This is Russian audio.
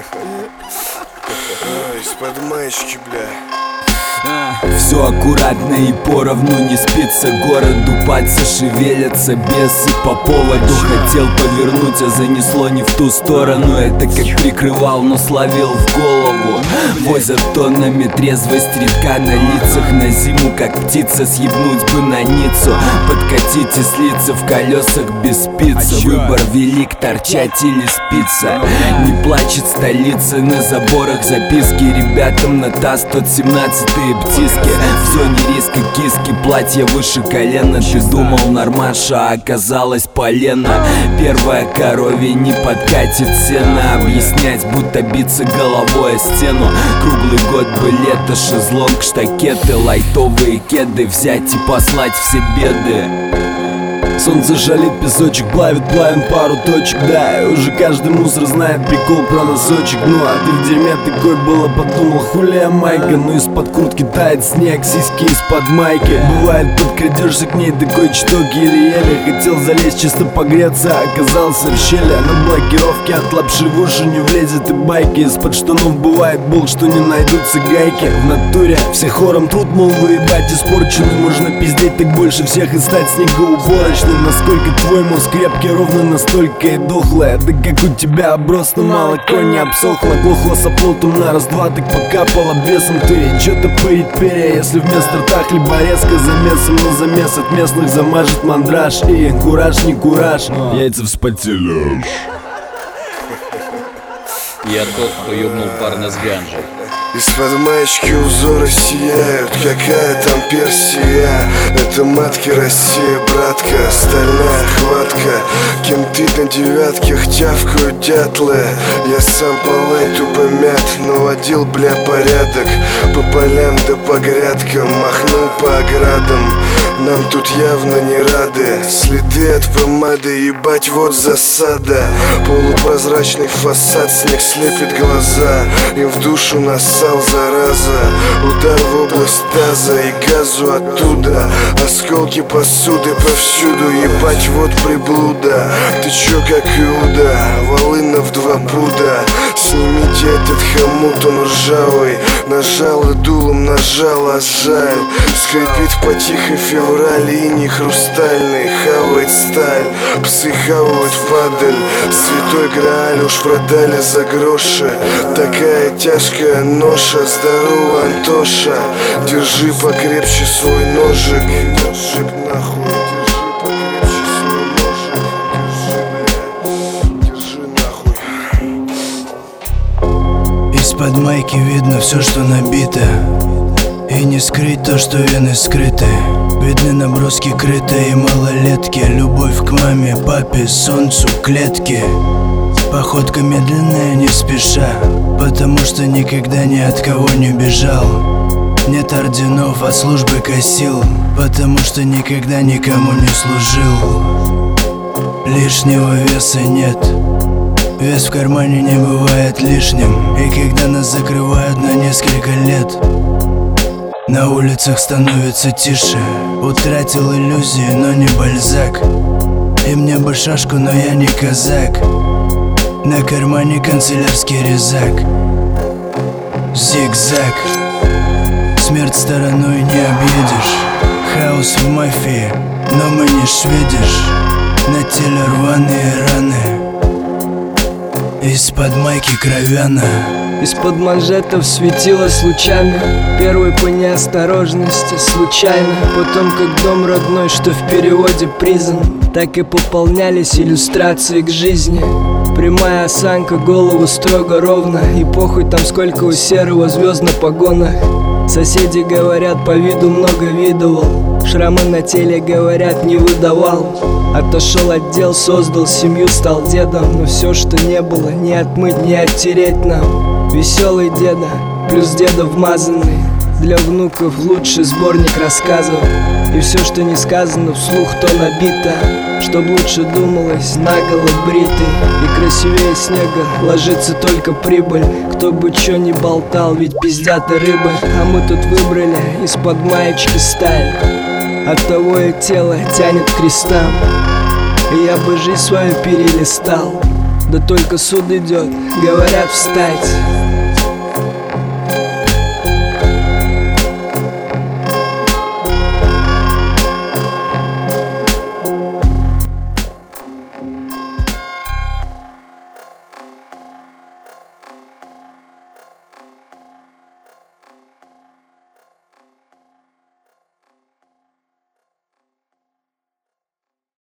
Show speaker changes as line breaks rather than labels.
Из-под маечки, бля.
Все аккуратно и поровну не спится городу, пальцы шевелятся, бесы по поводу. Хотел повернуть, а занесло не в ту сторону. Это как прикрывал, но словил в голову. Возят тоннами трезвость редка на лицах. На зиму, как птица, съебнуть бы на Ниццу. Подкатить и слиться в колесах без спицы. Выбор велик, торчать или спиться. Не плачет столица, на заборах записки ребятам на ТАСС 117-е птиски. В зоне риска киски, платье выше колена. Ты думал нормаша, а оказалось полено. Первая коровья не подкатит сено. Объяснять, будто биться головой о стену. Круглый год бы лето, шезлонг, штакеты, лайтовые кеды. Взять и послать все беды. Солнце жалит, песочек плавит, плавим пару точек. Да, и уже каждый мусор знает прикол про носочек. Ну а ты в дерьме такой было, подумал, хуля майка. Но из-под куртки тает снег, сиськи из-под майки. Бывает, подкрадешься к ней такой чуток еле-еле. Хотел залезть чисто погреться, а оказался в щели. На блокировке от лапши в уши не влезет и байки. Из-под штанов бывает бол, что не найдутся гайки. В натуре все хором труд, мол, выебать испорченный. Можно пиздеть так больше всех и стать снегоуборочным. Насколько твой мозг крепкий, ровно настолько и дохлая. Да как у тебя оброс, но молоко не обсохло. Глохло соплотом на раз-два, так покапал обвесом. Ты чё-то пырить перья, если вместо рта хлеборезка замесом. Но замес от местных замажет мандраж. И кураж не кураж, яйца вспотели.
Я тот, кто ёбнул парня с ганжей.
Из-под маечки узоры сияют, какая там Персия. Это матки Россия, братка, стальная хватка. Кенты на девятках тявкают дятлы. Я сам по лайту помят, наводил, бля, порядок. По полям да по грядкам, махнул по оградам. Нам тут явно не рады. Следы от помады, ебать, вот засада. Полупрозрачный фасад, снег слепит глаза. Им в душу нассал, зараза. Удар в область таза и газу оттуда. Осколки посуды повсюду, ебать, вот приблуда. Ты чё, как Иуда, волына в 2 пуда. Снимите этот хомут, он ржавый. Нажал и дулом нажал, а жаль. Скрипит по тихой феврале, иней хрустальный. Хавает сталь, псы хавают падаль. Святой Грааль уж продали за гроши. Такая тяжкая ноша, здорово, Антоша. Держи покрепче свой ножик. Ножик нахуй, держи покрепче свой ножик. Держи, нахуй.
Из-под майки видно все, что набито. И не скрыть то, что вены скрыты. Видны наброски крытые малолетки. Любовь к маме, папе, солнцу, клетке. Походка медленная, не спеша. Потому что никогда ни от кого не бежал. Нет орденов, от службы косил. Потому что никогда никому не служил. Лишнего веса нет. Вес в кармане не бывает лишним. И когда нас закрывают на несколько лет, на улицах становится тише. Утратил иллюзии, но не Бальзак. И мне бы шашку, но я не казак. На кармане канцелярский резак. Зигзаг. Смерть стороной не объедешь. Хаос в мафии, но мы не шведишь. На теле рваные раны. Из-под майки кровяна.
Из-под манжетов светилось лучами. Первый по неосторожности, случайно. Потом как дом родной, что в переводе признан. Так и пополнялись иллюстрации к жизни. Прямая осанка, голову строго ровно. И похуй там сколько у серого звезд на погонах. Соседи говорят, по виду много видывал. Шрамы на теле, говорят, не выдавал. Отошел от дел, создал семью, стал дедом. Но все, что не было, не отмыть, не оттереть нам. Веселый деда, плюс деда вмазанный. Для внуков лучший сборник рассказов. И все, что не сказано вслух, то набито. Чтоб лучше думалось, наголо бритый. И красивее снега ложится только прибыль. Кто бы чё ни болтал, ведь пиздят и рыбы. А мы тут выбрали из-под маечки сталь. Оттого и тело тянет к крестам. И я бы жизнь свою перелистал. да только суд идет. Говорят, встать,